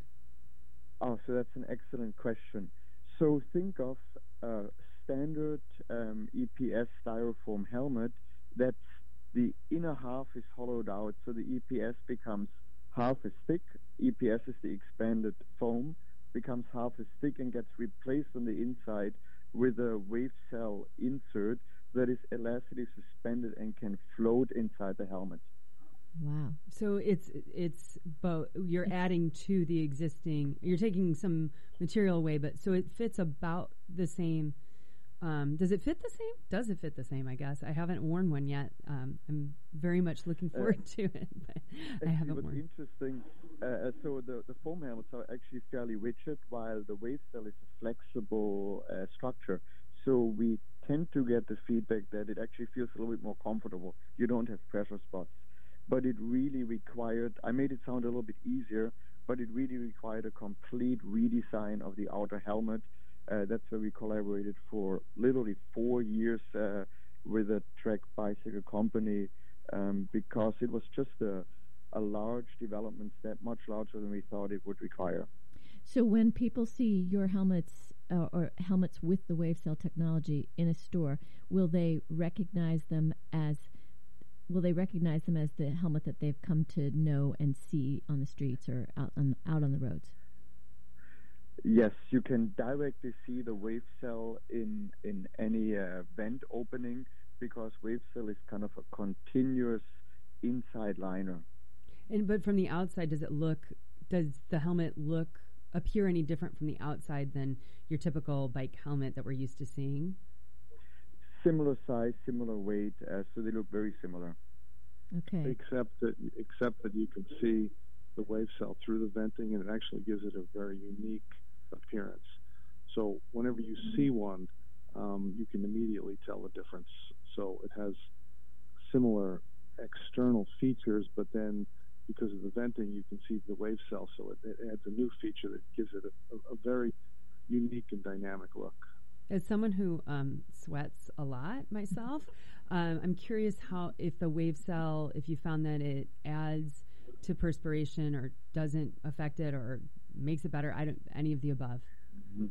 Oh, so that's an excellent question. So think of a standard um, E P S styrofoam helmet. That's the inner half is hollowed out, so the E P S becomes half as thick. E P S is the expanded foam, becomes half as thick and gets replaced on the inside with a WaveCell insert that is elastically suspended and can float inside the helmet. Wow. So it's it's both, you're adding to the existing, you're taking some material away, but so it fits about the same. Um, does it fit the same? Does it fit the same, I guess? I haven't worn one yet. Um, I'm very much looking forward uh, to it, but I haven't what's worn. Interesting, uh, so the, the foam helmets are actually fairly rigid, while the WaveCell is a flexible uh, structure. So we tend to get the feedback that it actually feels a little bit more comfortable. You don't have pressure spots. But it really required, I made it sound a little bit easier, but it really required a complete redesign of the outer helmet. Uh, that's where we collaborated for literally four years uh, with a Trek bicycle company um, because it was just a, a large development step, much larger than we thought it would require. So when people see your helmets uh, or helmets with the WaveCell technology in a store, will they recognize them as will they recognize them as the helmet that they've come to know and see on the streets or out on out on the roads? Yes, you can directly see the WaveCell in in any uh, vent opening because WaveCell is kind of a continuous inside liner. And but from the outside, does it look? Does the helmet look appear any different from the outside than your typical bike helmet that we're used to seeing? similar size, similar weight, uh, so they look very similar. Okay. Except that, except that you can see the wave cell through the venting, and it actually gives it a very unique appearance. So whenever you see one, um, you can immediately tell the difference. So it has similar external features, but then because of the venting, you can see the wave cell. So it, it adds a new feature that gives it a, a, a very unique and dynamic look. As someone who um, sweats a lot myself, um, I'm curious how, if the wave cell, if you found that it adds to perspiration or doesn't affect it or makes it better. I don't, any of the above. Mm-hmm.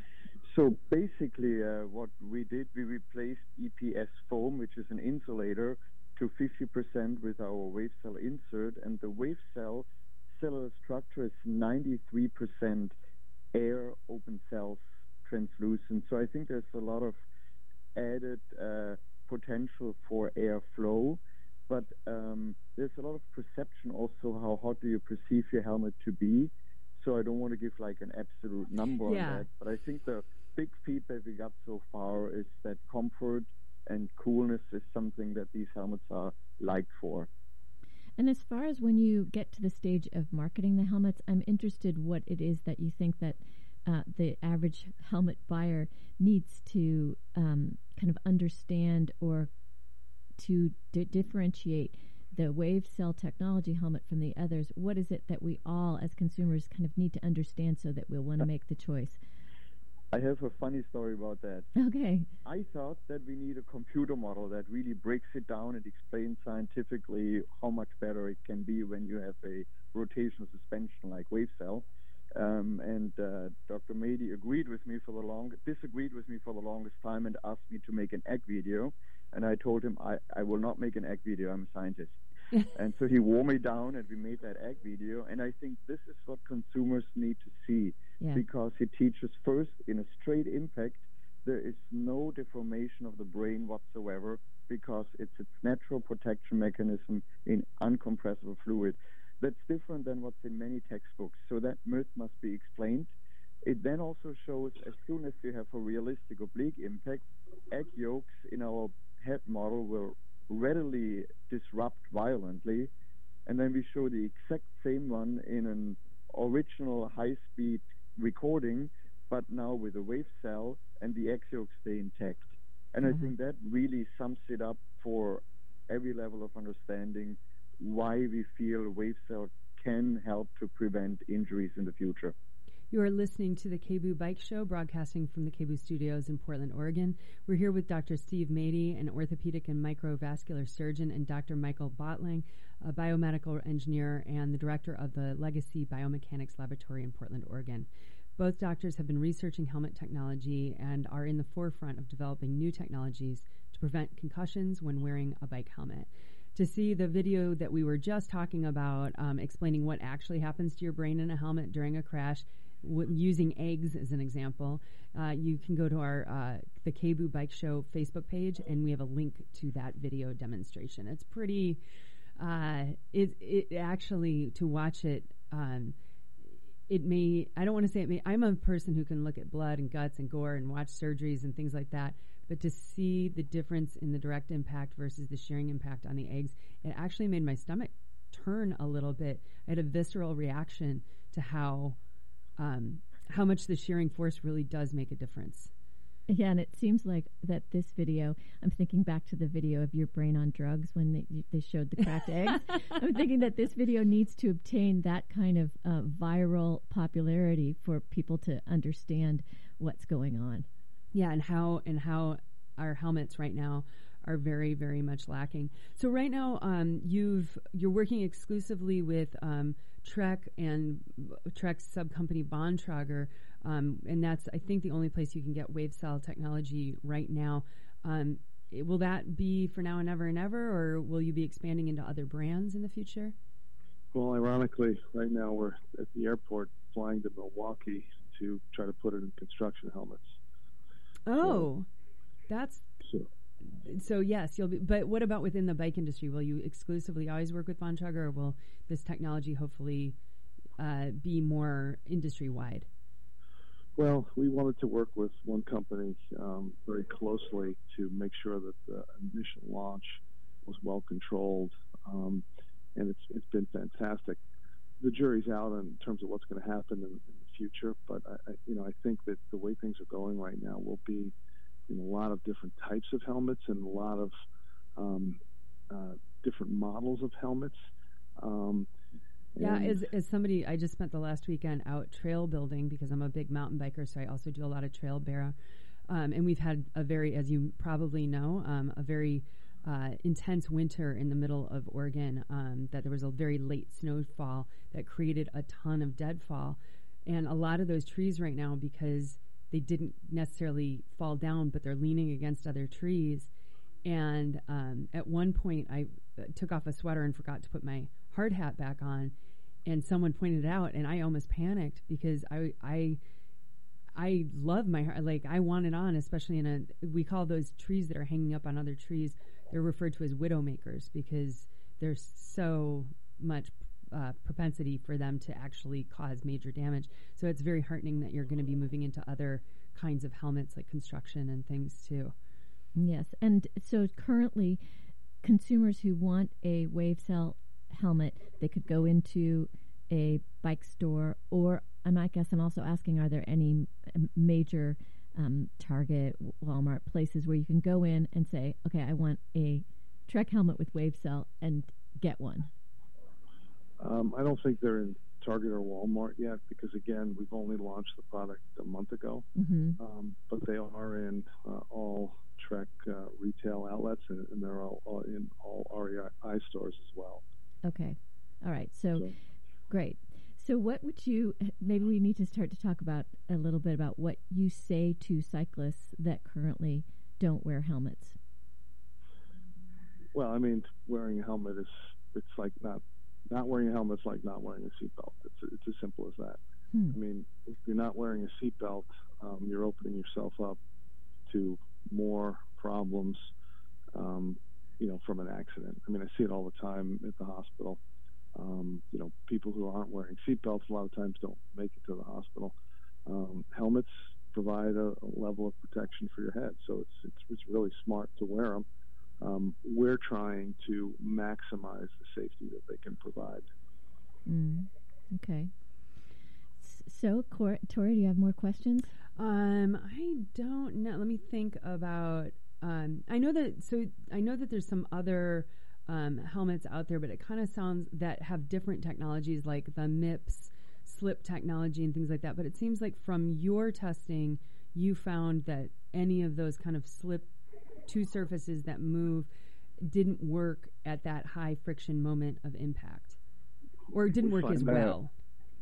So basically uh, what we did, we replaced E P S foam, which is an insulator, to fifty percent with our wave cell insert, and the wave cell cellular structure is ninety-three percent air, open cells, translucent. So I think there's a lot of added uh, potential for airflow, but um, there's a lot of perception also. How hot do you perceive your helmet to be? So I don't want to give like an absolute number yeah. on that, but I think the big feedback we got so far is that comfort and coolness is something that these helmets are liked for. And as far as when you get to the stage of marketing the helmets, I'm interested what it is that you think that uh, the average helmet buyer needs to um, kind of understand or to d- differentiate the wave cell technology helmet from the others. What is it that we all as consumers kind of need to understand so that we'll want to make the choice? I have a funny story about that. Okay. I thought that we need a computer model that really breaks it down and explains scientifically how much better it can be when you have a rotational suspension like wave cell. Um, and uh, Doctor Mady agreed with me for the long, disagreed with me for the longest time and asked me to make an egg video. And I told him, I, I will not make an egg video, I'm a scientist. And so he wore me down and we made that egg video. And I think this is what consumers need to see. Yeah. Because it teaches first, in a straight impact, there is no deformation of the brain whatsoever because it's its natural protection mechanism in uncompressible fluid. That's different than what's in many textbooks. So that myth must be explained. It then also shows as soon as you have a realistic oblique impact, egg yolks in our head model will readily disrupt violently. And then we show the exact same one in an original high-speed recording, but now with a wave cell, and the egg yolks stay intact. And mm-hmm. I think that really sums it up for every level of understanding why we feel wave cell can help to prevent injuries in the future. You are listening to the K B O O Bike Show, broadcasting from the K B O O Studios in Portland, Oregon. We're here with Doctor Steve Mady, an orthopedic and microvascular surgeon, and Doctor Michael Bottling, a biomedical engineer and the director of the Legacy Biomechanics Laboratory in Portland, Oregon. Both doctors have been researching helmet technology and are in the forefront of developing new technologies to prevent concussions when wearing a bike helmet. To see the video that we were just talking about, um, explaining what actually happens to your brain in a helmet during a crash, w- using eggs as an example, uh, you can go to our uh, the K B O O Bike Show Facebook page, and we have a link to that video demonstration. It's pretty. Uh, it it actually to watch it. Um, it may. I don't want to say it may. I'm a person who can look at blood and guts and gore and watch surgeries and things like that. But to see the difference in the direct impact versus the shearing impact on the eggs, it actually made my stomach turn a little bit. I had a visceral reaction to how um, how much the shearing force really does make a difference. Yeah, and it seems like that this video, I'm thinking back to the video of your brain on drugs when they, they showed the cracked eggs. I'm thinking that this video needs to obtain that kind of uh, viral popularity for people to understand what's going on. Yeah, and how and how our helmets right now are very, very much lacking. So right now, um, you've you're working exclusively with um, Trek and Trek's subcompany Bontrager, um, and that's I think the only place you can get wave cell technology right now. Um, it, will that be for now and ever and ever, or will you be expanding into other brands in the future? Well, ironically, right now we're at the airport flying to Milwaukee to try to put it in construction helmets. Oh, that's so. So yes, you'll be. But what about within the bike industry? Will you exclusively always work with Bontrager, or will this technology hopefully uh, be more industry wide? Well, we wanted to work with one company um, very closely to make sure that the initial launch was well controlled, um, and it's it's been fantastic. The jury's out in terms of what's going to happen in, in the future, but I, I, you know, I think that the way things are going right now will be in a lot of different types of helmets and a lot of um, uh, different models of helmets. Um, yeah, as as somebody, I just spent the last weekend out trail building because I'm a big mountain biker, so I also do a lot of trail bear. Um, and we've had a very, as you probably know, um, a very uh, intense winter in the middle of Oregon, um, that there was a very late snowfall that created a ton of deadfall. And a lot of those trees right now, because they didn't necessarily fall down, but they're leaning against other trees. And um, at one point, I uh, took off a sweater and forgot to put my hard hat back on, and someone pointed it out, and I almost panicked because I I I love my like I want it on, especially in a we call those trees that are hanging up on other trees. They're referred to as widow makers because there's so much uh, propensity for them to actually cause major damage. So it's very heartening that you're going to be moving into other kinds of helmets like construction and things too. Yes, and so currently consumers who want a WaveCell helmet, they could go into a bike store, or I might guess I'm also asking, are there any major um, Target, Walmart places where you can go in and say, okay, I want a Trek helmet with WaveCell and get one? Um, I don't think they're in Target or Walmart yet because, again, we've only launched the product a month ago. Mm-hmm. Um, but they are in uh, all Trek uh, retail outlets, and, and they're all, all in all R E I stores as well. Okay. All right. So, so, great. So what would you, maybe we need to start to talk about a little bit about what you say to cyclists that currently don't wear helmets. Well, I mean, wearing a helmet is, it's like not, not wearing a helmet is like not wearing a seatbelt. It's, it's as simple as that. Hmm. I mean, if you're not wearing a seatbelt, um, you're opening yourself up to more problems, um, you know, from an accident. I mean, I see it all the time at the hospital. Um, you know, people who aren't wearing seatbelts a lot of times don't make it to the hospital. Um, helmets provide a, a level of protection for your head, so it's it's, it's really smart to wear them. Um, we're trying to maximize the safety that they can provide. Mm, okay. So, Cor- Tori, do you have more questions? Um, I don't know. Let me think about. Um, I know that. So I know that there's some other um, helmets out there, but it kind of sounds that have different technologies, like the M I P S slip technology and things like that. But it seems like from your testing, you found that any of those kind of slip two surfaces that move didn't work at that high friction moment of impact, or it didn't we work as that. well.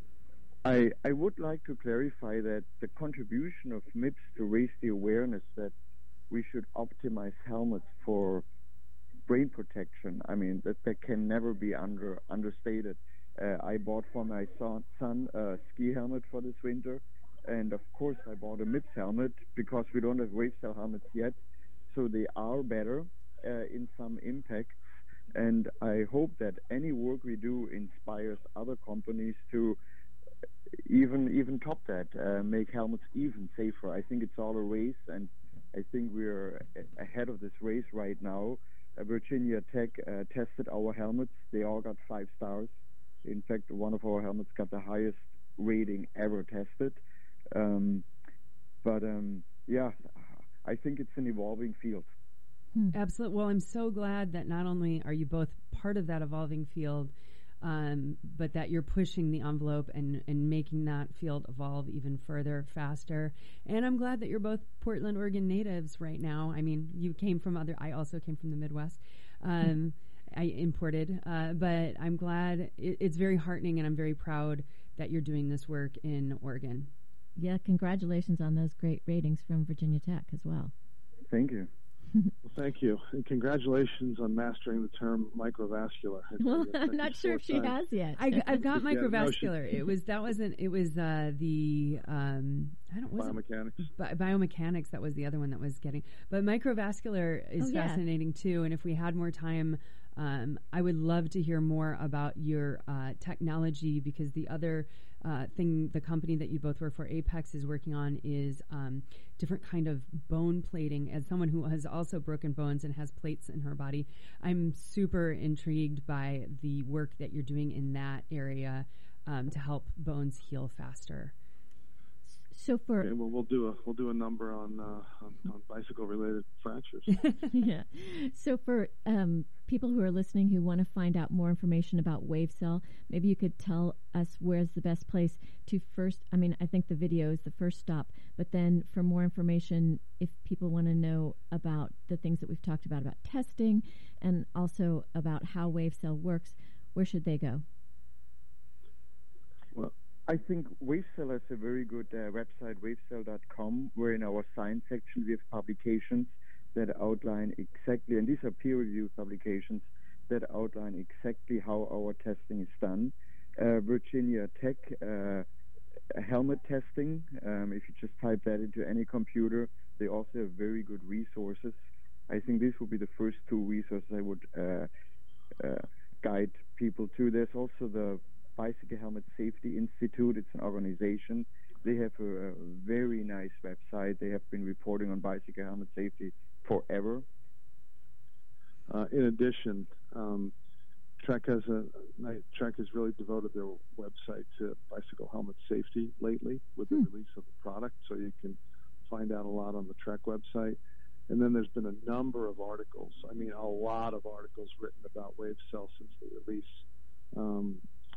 I, I would like to clarify that the contribution of M I P S to raise the awareness that we should optimize helmets for brain protection. I mean, that, that can never be under understated. Uh, I bought for my son, son a ski helmet for this winter, and of course I bought a M I P S helmet because we don't have WaveCell helmets yet, so they are better uh, in some impacts. And I hope that any work we do inspires other companies to even even top that, uh, make helmets even safer. I think it's all a race, and I think we're ahead of this race right now. Uh, Virginia Tech uh, tested our helmets. They all got five stars. In fact, one of our helmets got the highest rating ever tested. Um, but um, yeah, I think it's an evolving field. Hmm. Absolutely. Well, I'm so glad that not only are you both part of that evolving field, um, but that you're pushing the envelope and, and making that field evolve even further, faster. And I'm glad that you're both Portland, Oregon natives right now. I mean, you came from other, I also came from the Midwest. Um, I imported, uh, but I'm glad it, it's very heartening, and I'm very proud that you're doing this work in Oregon. Yeah, congratulations on those great ratings from Virginia Tech as well. Thank you. Well, thank you, and congratulations on mastering the term microvascular. Well, I'm not sure if she time. has yet. I, I've got yeah, microvascular. No, she, it was that wasn't. It was uh, the um, I don't was biomechanics. It, bi- biomechanics. That was the other one that was getting. But microvascular is oh, yeah. fascinating too. And if we had more time, um, I would love to hear more about your uh, technology, because the other uh, thing the company that you both work for, Apex, is working on is um, different kind of bone plating. As someone who has also broken bones and has plates in her body, I'm super intrigued by the work that you're doing in that area um, to help bones heal faster. So for okay, well, we'll do a we'll do a number on uh, on, on bicycle related fractures. Yeah. So for um, people who are listening who want to find out more information about WaveCell, maybe you could tell us where's the best place to first. I mean, I think the video is the first stop, but then for more information, if people want to know about the things that we've talked about about testing and also about how WaveCell works, where should they go? Well, I think WaveCell is a very good uh, website, wavecell dot com, where in our science section we have publications that outline exactly, and these are peer-reviewed publications that outline exactly how our testing is done. Uh, Virginia Tech uh, helmet testing, um, if you just type that into any computer, they also have very good resources. I think these would be the first two resources I would uh, uh, guide people to. There's also the Bicycle Helmet Safety Institute. It's an organization. They have a, a very nice website. They have been reporting on bicycle helmet safety forever. Uh, in addition, um, Trek has a Trek has really devoted their website to bicycle helmet safety lately with the hmm. release of the product, so you can find out a lot on the Trek website. And then there's been a number of articles. I mean, a lot of articles written about WaveCell since the release. Um,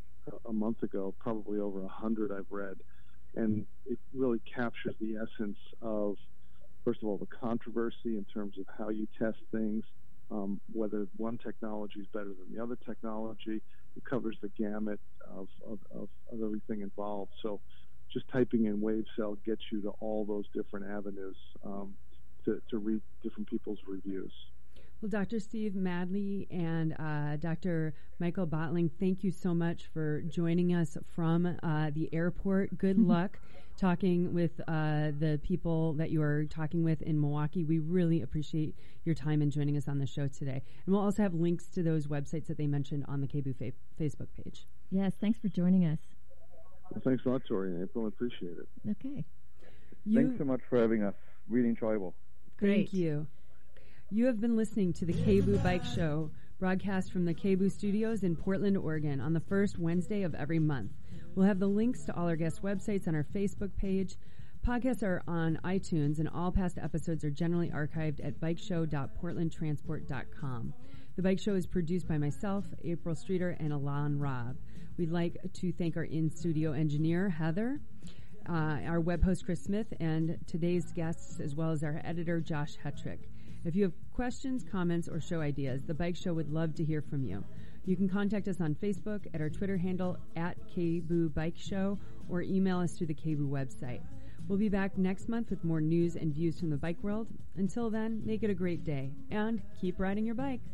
a month ago, probably over a hundred I've read, and it really captures the essence of, first of all, the controversy in terms of how you test things, um, whether one technology is better than the other technology. It covers the gamut of, of, of, of everything involved. So just typing in WaveCell gets you to all those different avenues um, to, to read different people's reviews. Well, Doctor Steve Madley and uh, Doctor Michael Bottling, thank you so much for joining us from uh, the airport. Good luck talking with uh, the people that you are talking with in Milwaukee. We really appreciate your time and joining us on the show today. And we'll also have links to those websites that they mentioned on the K B U fa- Facebook page. Yes, thanks for joining us. Well, thanks a lot, Tori and April. I appreciate it. Okay. You, Thanks so much for having us. Really enjoyable. Great. Thank you. You have been listening to the K B U Bike Show, broadcast from the K B U studios in Portland, Oregon, on the first Wednesday of every month. We'll have the links to all our guest websites on our Facebook page. Podcasts are on iTunes, and all past episodes are generally archived at bike show dot portland transport dot com. The Bike Show is produced by myself, April Streeter, and Alon Robb. We'd like to thank our in-studio engineer, Heather, uh, our web host, Chris Smith, and today's guests, as well as our editor, Josh Hetrick. If you have questions, comments, or show ideas, The Bike Show would love to hear from you. You can contact us on Facebook at our Twitter handle at K B U Bike Show or email us through the K B U website. We'll be back next month with more news and views from the bike world. Until then, make it a great day and keep riding your bike.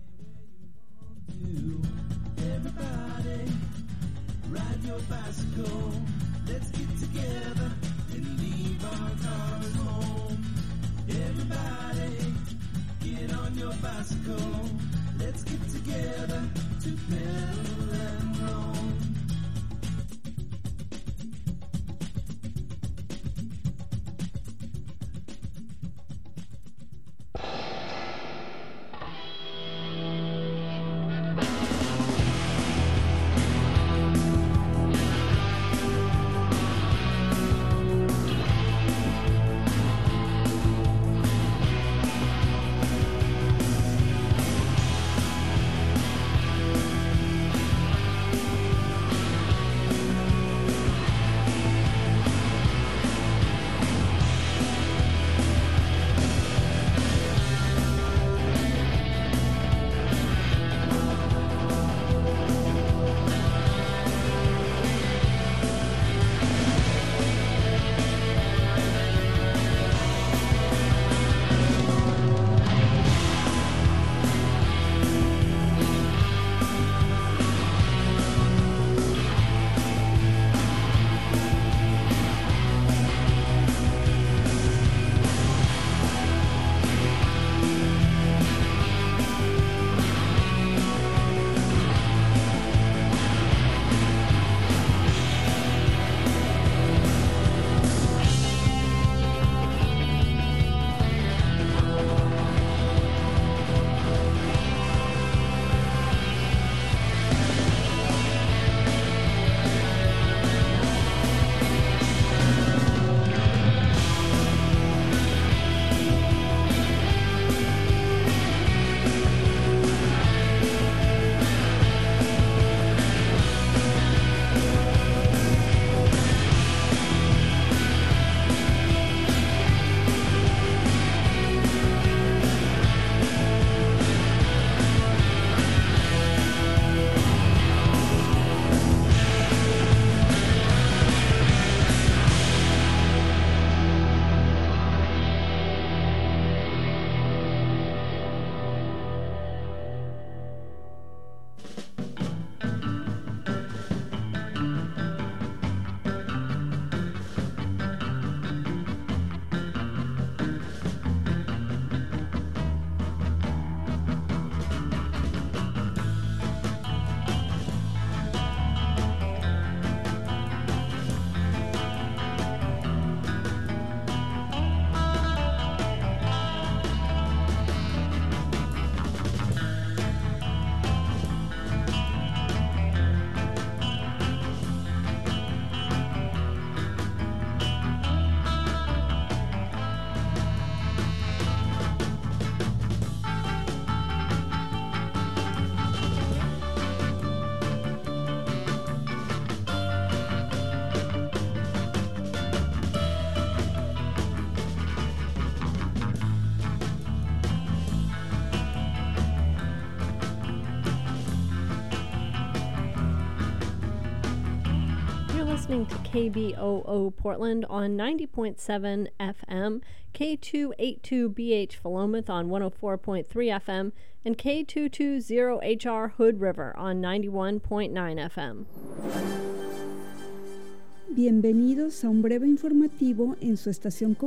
You, everybody, ride your bicycle. Let's get together and leave our cars home. Everybody, get on your bicycle. Let's get together to pedal and roam. listening to K B O O Portland on ninety point seven F M, K two eighty-two B H Philomath on one oh four point three F M, and K two twenty H R Hood River on ninety-one point nine F M. Bienvenidos a un breve informativo en su estación